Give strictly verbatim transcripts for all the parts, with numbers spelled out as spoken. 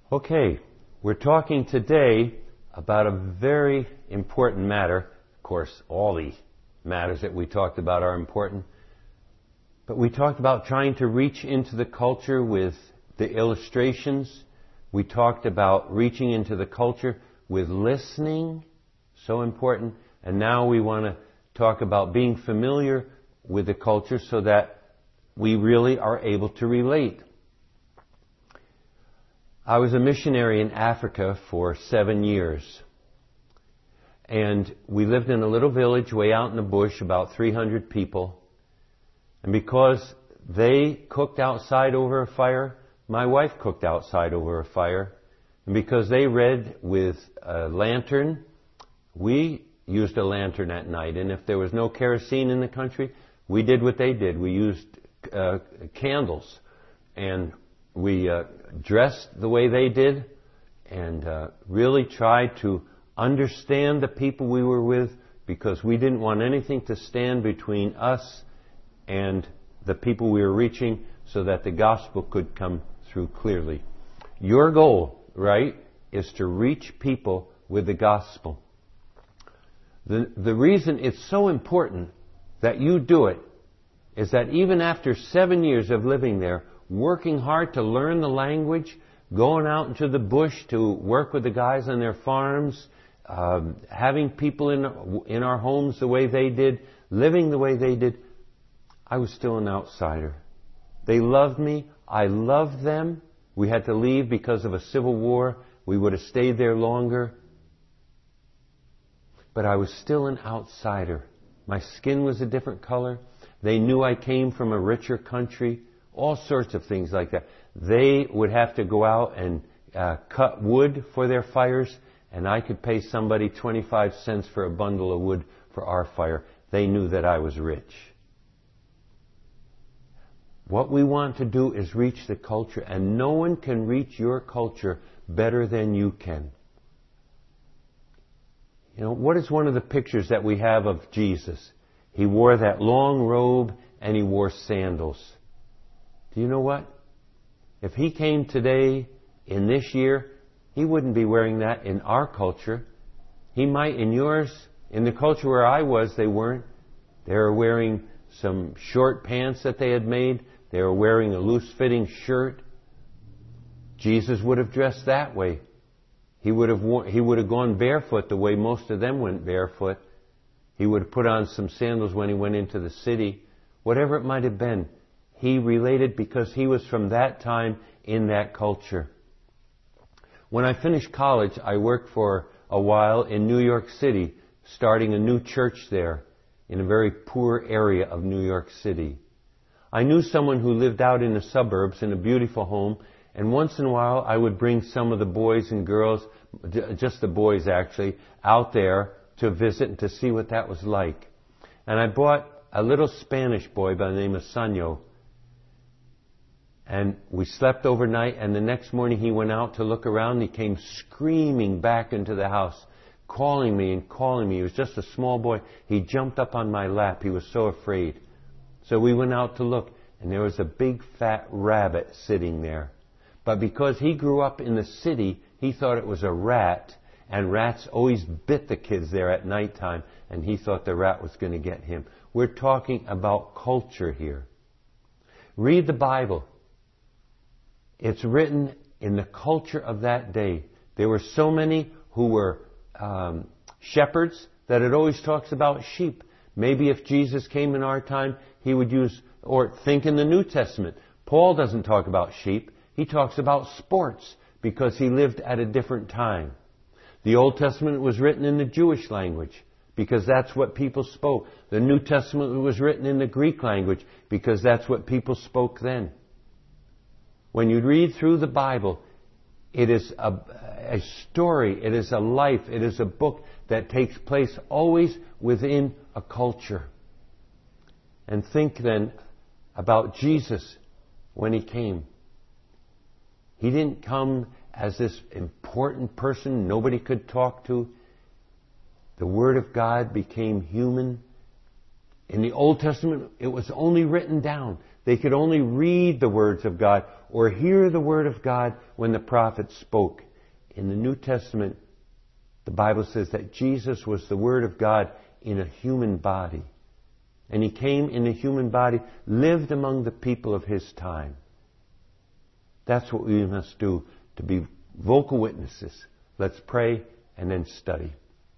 Okay, we're talking today about a very important matter. Of course, all the matters that we talked about are important. But we talked about trying to reach into the culture with the illustrations. We talked about reaching into the culture with listening, so important. And now we want to talk about being familiar with the culture so that we really are able to relate. I was a missionary in Africa for seven years. And we lived in a little village way out in the bush, about three hundred people. And because they cooked outside over a fire, my wife cooked outside over a fire. And because they read with a lantern, we used a lantern at night. And if there was no kerosene in the country, we did what they did. We used uh, candles. And we uh, dressed the way they did and uh, really tried to understand the people we were with, because we didn't want anything to stand between us and the people we were reaching, so that the gospel could come through clearly. Your goal, right, is to reach people with the gospel. The, the reason it's so important that you do it is that even after seven years of living there, working hard to learn the language, going out into the bush to work with the guys on their farms, um, having people in in our homes the way they did, living the way they did, I was still an outsider. They loved me. I loved them. We had to leave because of a civil war. We would have stayed there longer. But I was still an outsider. My skin was a different color. They knew I came from a richer country. All sorts of things like that. They would have to go out and uh, cut wood for their fires, and I could pay somebody twenty-five cents for a bundle of wood for our fire. They knew that I was rich. What we want to do is reach the culture, and no one can reach your culture better than you can. You know, what is one of the pictures that we have of Jesus? He wore that long robe and he wore sandals. Do you know what? If he came today, in this year, he wouldn't be wearing that in our culture. He might in yours. In the culture where I was, they weren't. They were wearing some short pants that they had made. They were wearing a loose-fitting shirt. Jesus would have dressed that way. He would have worn, he would have gone barefoot the way most of them went barefoot. He would have put on some sandals when he went into the city. Whatever it might have been. He related because he was from that time in that culture. When I finished college, I worked for a while in New York City, starting a new church there in a very poor area of New York City. I knew someone who lived out in the suburbs in a beautiful home, and once in a while I would bring some of the boys and girls, just the boys actually, out there to visit and to see what that was like. And I bought a little Spanish boy by the name of Sanyo. And we slept overnight, and the next morning he went out to look around. He came screaming back into the house, calling me and calling me. He was just a small boy. He jumped up on my lap. He was so afraid. So we went out to look, and there was a big fat rabbit sitting there. But because he grew up in the city, he thought it was a rat, and rats always bit the kids there at nighttime, and he thought the rat was going to get him. We're talking about culture here. Read the Bible. It's written in the culture of that day. There were so many who were um, shepherds that it always talks about sheep. Maybe if Jesus came in our time, he would use, or think in the New Testament. Paul doesn't talk about sheep. He talks about sports because he lived at a different time. The Old Testament was written in the Jewish language because that's what people spoke. The New Testament was written in the Greek language because that's what people spoke then. When you read through the Bible, it is a, a story, it is a life, it is a book that takes place always within a culture. And think then about Jesus when he came. He didn't come as this important person nobody could talk to. The Word of God became human. In the Old Testament, it was only written down. They could only read the words of God or hear the Word of God when the prophets spoke. In the New Testament, the Bible says that Jesus was the Word of God in a human body. And He came in a human body, lived among the people of His time. That's what we must do to be vocal witnesses. Let's pray and then study.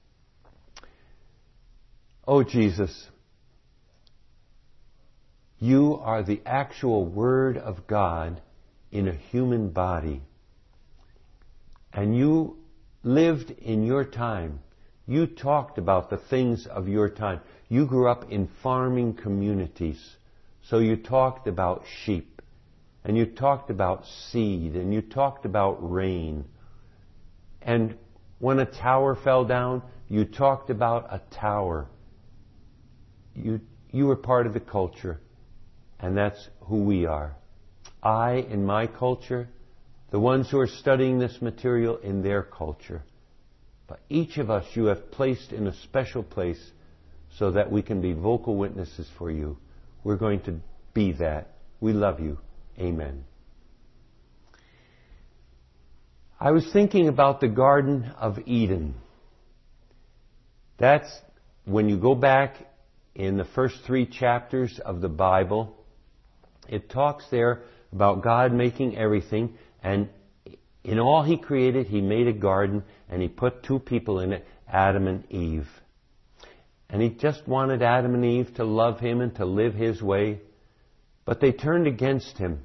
Oh Jesus, You are the actual Word of God in a human body. And You lived in Your time. You talked about the things of your time. You grew up in farming communities. So you talked about sheep. And you talked about seed. And you talked about rain. And when a tower fell down, you talked about a tower. You, you were part of the culture. And that's who we are. I, in my culture, the ones who are studying this material in their culture. But each of us You have placed in a special place so that we can be vocal witnesses for You. We're going to be that. We love You. Amen. I was thinking about the Garden of Eden. That's when you go back in the first three chapters of the Bible. It talks there about God making everything, and in all He created, He made a garden, and He put two people in it, Adam and Eve. And He just wanted Adam and Eve to love Him and to live His way. But they turned against Him.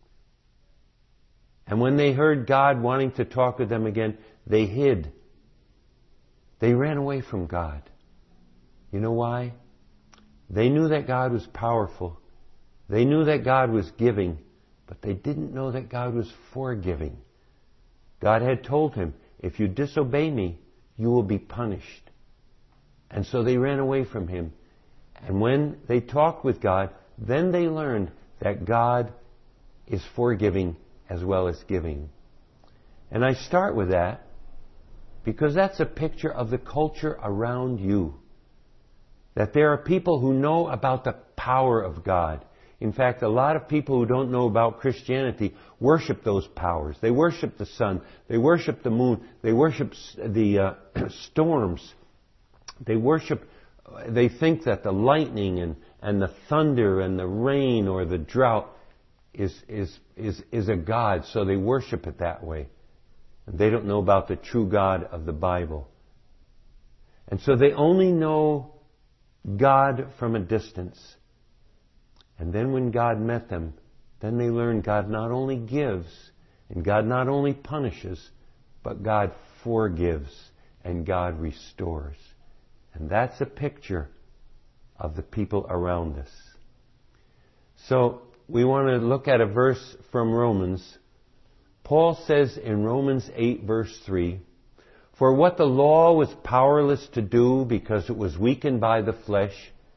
And when they heard God wanting to talk with them again, they hid. They ran away from God. You know why? They knew that God was powerful. They knew that God was giving, but they didn't know that God was forgiving. God had told him, if you disobey me, you will be punished. And so they ran away from Him. And when they talked with God, then they learned that God is forgiving as well as giving. And I start with that because that's a picture of the culture around you. That there are people who know about the power of God. In fact, a lot of people who don't know about Christianity worship those powers. They worship the sun. They worship the moon. They worship the uh, storms. They worship, they think that the lightning and, and the thunder and the rain or the drought is, is, is, is a god, so they worship it that way. And they don't know about the true God of the Bible. And so they only know God from a distance. And then when God met them, then they learned God not only gives, and God not only punishes, but God forgives, and God restores. And that's a picture of the people around us. So we want to look at a verse from Romans. Paul says in Romans eight verse three, for what the law was powerless to do because it was weakened by the flesh,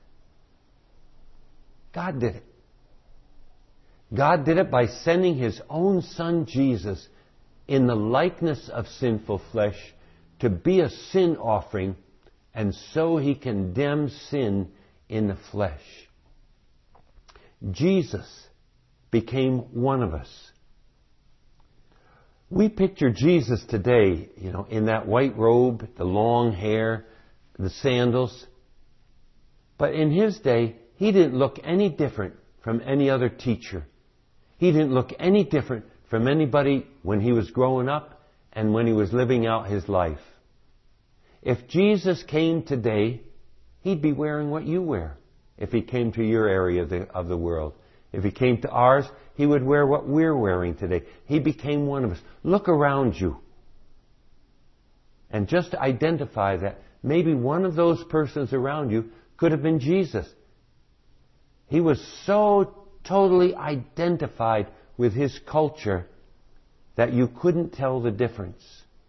God did it. God did it by sending His own Son Jesus in the likeness of sinful flesh to be a sin offering, and so He condemns sin in the flesh. Jesus became one of us. We picture Jesus today, you know, in that white robe, the long hair, the sandals. But in His day, He didn't look any different from any other teacher. He didn't look any different from anybody when He was growing up and when He was living out His life. If Jesus came today, He'd be wearing what you wear. If He came to your area of the, of the world. If He came to ours, He would wear what we're wearing today. He became one of us. Look around you. And just identify that maybe one of those persons around you could have been Jesus. He was so totally identified with His culture that you couldn't tell the difference.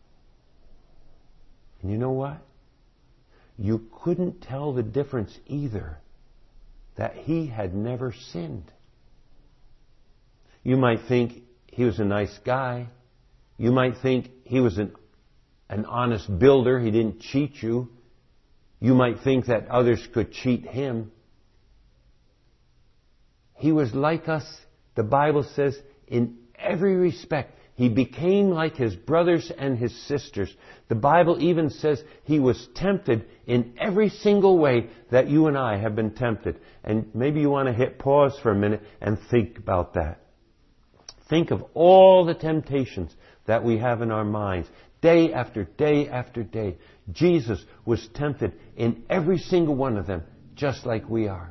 And you know what? You couldn't tell the difference either that He had never sinned. You might think He was a nice guy. You might think He was an, an honest builder. He didn't cheat you. You might think that others could cheat Him. He was like us, the Bible says, in every respect. He became like his brothers and his sisters. The Bible even says he was tempted in every single way that you and I have been tempted. And maybe you want to hit pause for a minute and think about that. Think of all the temptations that we have in our minds. Day after day after day. Jesus was tempted in every single one of them, just like we are.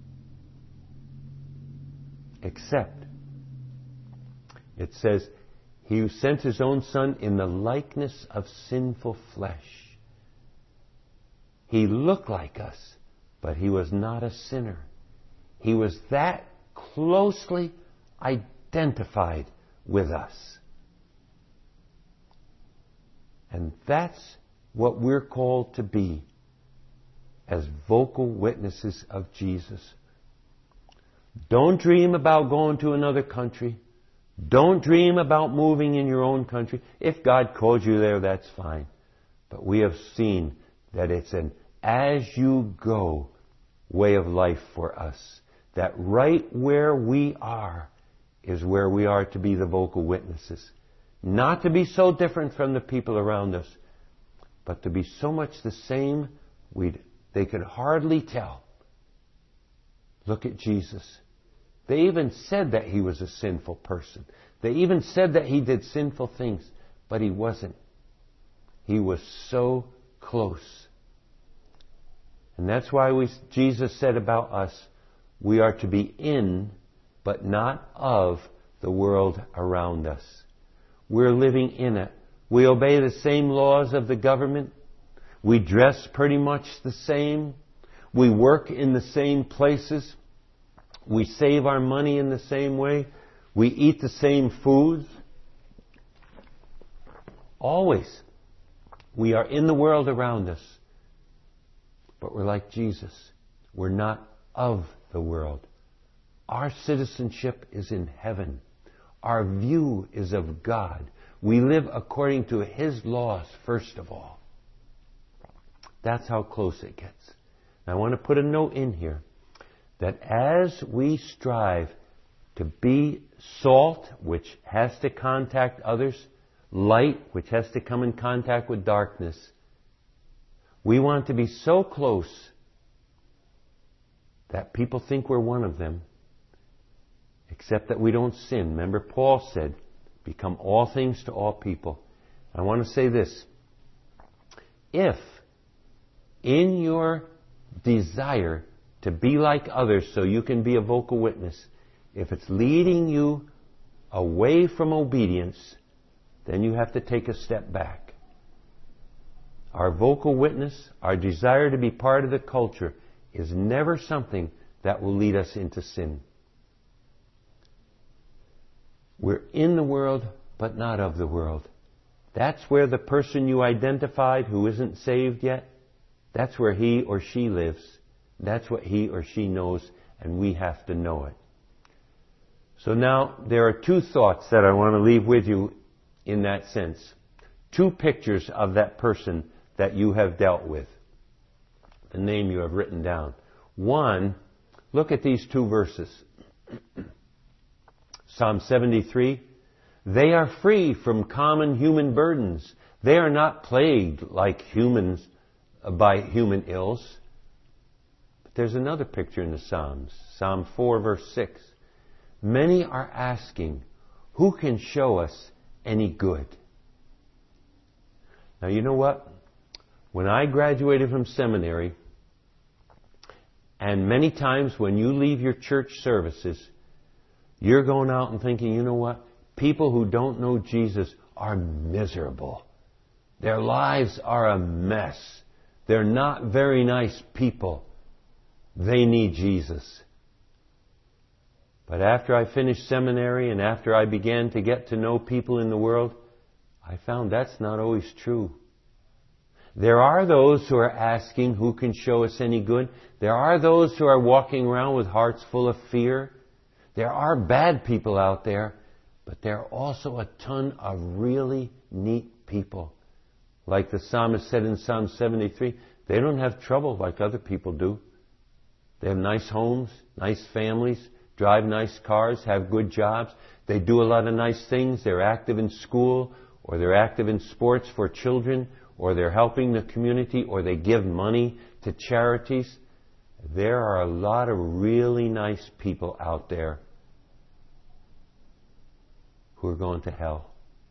Except, it says, He sent His own Son in the likeness of sinful flesh. He looked like us, but He was not a sinner. He was that closely identified with us. And that's what we're called to be as vocal witnesses of Jesus. Don't dream about going to another country. Don't dream about moving in your own country. If God called you there, that's fine. But we have seen that it's an as-you-go way of life for us. That right where we are is where we are to be the vocal witnesses. Not to be so different from the people around us, but to be so much the same, we'd, they could hardly tell. Look at Jesus. They even said that He was a sinful person. They even said that He did sinful things, but He wasn't. He was so close. And that's why we, Jesus said about us, we are to be in, but not of, the world around us. We're living in it. We obey the same laws of the government. We dress pretty much the same. We work in the same places. We save our money in the same way. We eat the same foods. Always. We are in the world around us. But we're like Jesus. We're not of the world. Our citizenship is in heaven. Our view is of God. We live according to His laws, first of all. That's how close it gets. And I want to put a note in here that as we strive to be salt, which has to contact others, light, which has to come in contact with darkness, we want to be so close that people think we're one of them, except that we don't sin. Remember, Paul said, become all things to all people. I want to say this. If in your desire to be like others so you can be a vocal witness, if it's leading you away from obedience, then you have to take a step back. Our vocal witness, our desire to be part of the culture, is never something that will lead us into sin. We're in the world, but not of the world. That's where the person you identified who isn't saved yet, that's where he or she lives. That's what he or she knows, and we have to know it. So now, there are two thoughts that I want to leave with you in that sense. Two pictures of that person that you have dealt with. The name you have written down. One, look at these two verses. Psalm seventy-three, they are free from common human burdens. They are not plagued like humans by human ills. But there's another picture in the Psalms. Psalm four, verse six. Many are asking, who can show us any good? Now, you know what? When I graduated from seminary, and many times when you leave your church services, you're going out and thinking, you know what? People who don't know Jesus are miserable. Their lives are a mess. They're not very nice people. They need Jesus. But after I finished seminary and after I began to get to know people in the world, I found that's not always true. There are those who are asking who can show us any good. There are those who are walking around with hearts full of fear. There are bad people out there, but there are also a ton of really neat people. Like the psalmist said in Psalm seventy-three, they don't have trouble like other people do. They have nice homes, nice families, drive nice cars, have good jobs. They do a lot of nice things. They're active in school, or they're active in sports for children, or they're helping the community, or they give money to charities. There are a lot of really nice people out there who are going to hell.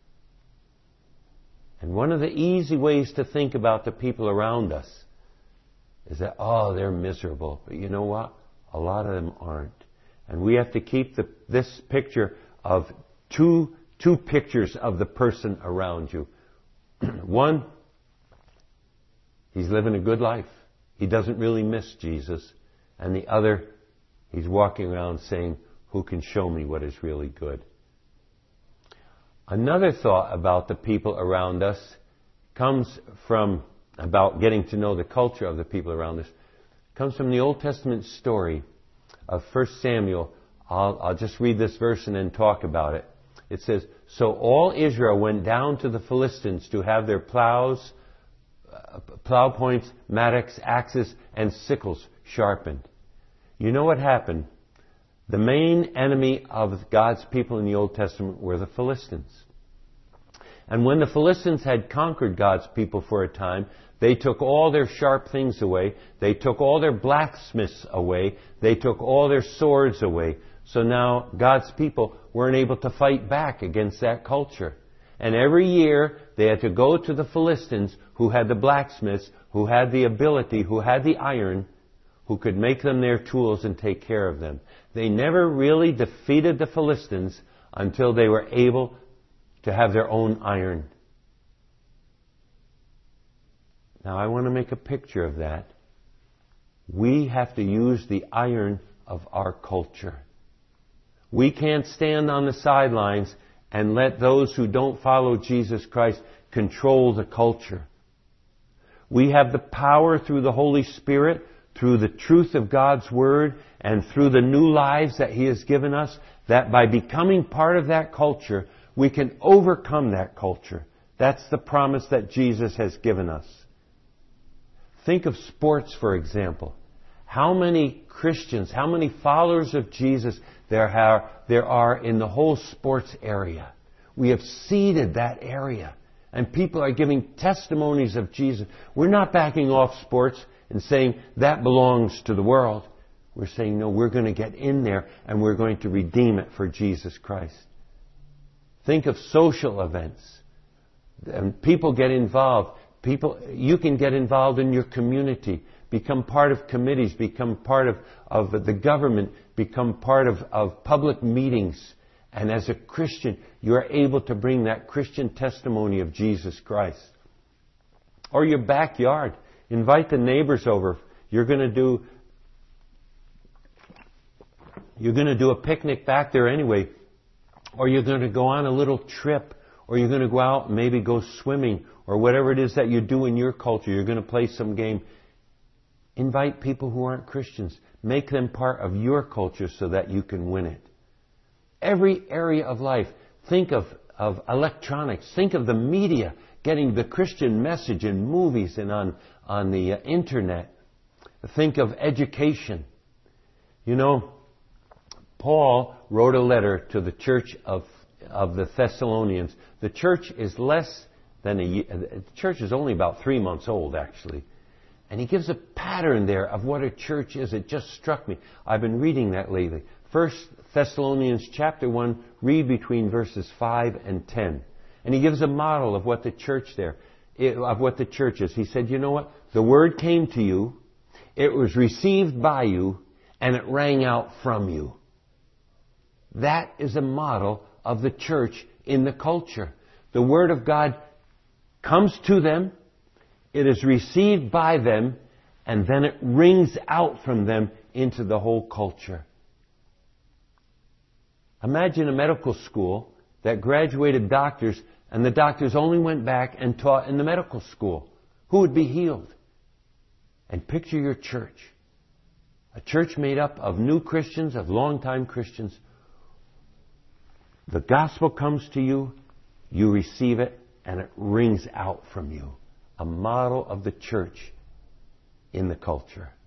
And one of the easy ways to think about the people around us is that, oh, they're miserable. But you know what? A lot of them aren't. And we have to keep the, this picture of two, two pictures of the person around you. One, he's living a good life. He doesn't really miss Jesus. And the other, he's walking around saying, who can show me what is really good? Another thought about the people around us comes from, about getting to know the culture of the people around us, comes from the Old Testament story of First Samuel. I'll, I'll just read this verse and then talk about it. It says, so all Israel went down to the Philistines to have their plows, uh, plow points, mattocks, axes, and sickles sharpened. You know what happened? The main enemy of God's people in the Old Testament were the Philistines. And when the Philistines had conquered God's people for a time, they took all their sharp things away. They took all their blacksmiths away. They took all their swords away. So now God's people weren't able to fight back against that culture. And every year they had to go to the Philistines, who had the blacksmiths, who had the ability, who had the iron, who could make them their tools and take care of them. They never really defeated the Philistines until they were able to have their own iron. Now I want to make a picture of that. We have to use the iron of our culture. We can't stand on the sidelines and let those who don't follow Jesus Christ control the culture. We have the power through the Holy Spirit, through the truth of God's Word, and through the new lives that He has given us, that by becoming part of that culture, we can overcome that culture. That's the promise that Jesus has given us. Think of sports, for example. How many Christians, how many followers of Jesus there are, there are in the whole sports area? We have seeded that area. And people are giving testimonies of Jesus. We're not backing off sports and saying that belongs to the world. We're saying, no, we're going to get in there and we're going to redeem it for Jesus Christ. Think of social events. And people get involved. People, you can get involved in your community, become part of committees, become part of, of the government, become part of, of public meetings. And as a Christian, you are able to bring that Christian testimony of Jesus Christ. Or your backyard. Invite the neighbors over. You're going to do, you're going to do a picnic back there anyway. Or you're going to go on a little trip. Or you're going to go out and maybe go swimming. Or whatever it is that you do in your culture. You're going to play some game. Invite people who aren't Christians. Make them part of your culture so that you can win it. Every area of life. Think of, of electronics. Think of the media getting the Christian message in movies and on, on the uh, internet. Think of education. You know, Paul wrote a letter to the church of, of the Thessalonians. The church is less than a year. The church is only about three months old, actually. And he gives a pattern there of what a church is. It just struck me. I've been reading that lately. First Thessalonians chapter one, read between verses five and ten. And he gives a model of what the church there, of what the church is. He said, you know what? The word came to you, it was received by you, and it rang out from you. That is a model of the church in the culture. The word of God comes to them, it is received by them, and then it rings out from them into the whole culture. Imagine a medical school that graduated doctors, and the doctors only went back and taught in the medical school. Who would be healed? And picture your church. A church made up of new Christians, of long-time Christians. The gospel comes to you, you receive it, and it rings out from you. A model of the church in the culture.